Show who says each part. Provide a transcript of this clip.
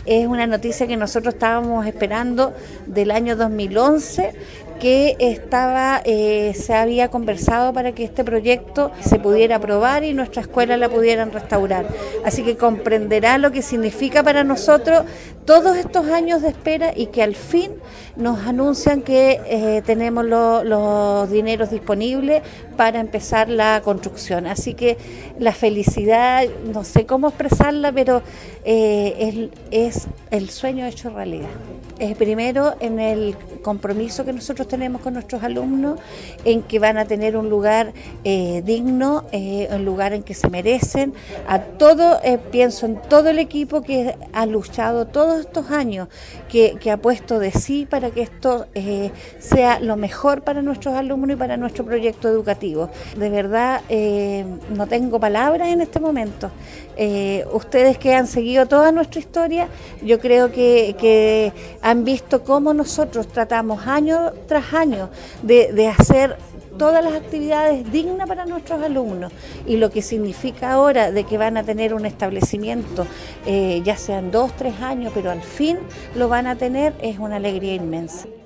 Speaker 1: Es una noticia que nosotros estábamos esperando del año 2011, que se había conversado para que este proyecto se pudiera aprobar y nuestra escuela la pudieran restaurar. Así que comprenderá lo que significa para nosotros todos estos años de espera y que al fin nos anuncian que tenemos los dineros disponibles para empezar la construcción. Así que la felicidad, no sé cómo expresarla, pero es el sueño hecho realidad. Primero en el compromiso que nosotros tenemos con nuestros alumnos, en que van a tener un lugar digno, un lugar en que se merecen. Pienso en todo el equipo que ha luchado todos estos años, que ha puesto de sí para que esto sea lo mejor para nuestros alumnos y para nuestro proyecto educativo. De verdad, no tengo palabras en este momento. Ustedes que han seguido toda nuestra historia, yo creo que han visto cómo nosotros tratamos año tras año de hacer todas las actividades dignas para nuestros alumnos, y lo que significa ahora de que van a tener un establecimiento, ya sean 2, 3 años, pero al fin lo van a tener, es una alegría inmensa.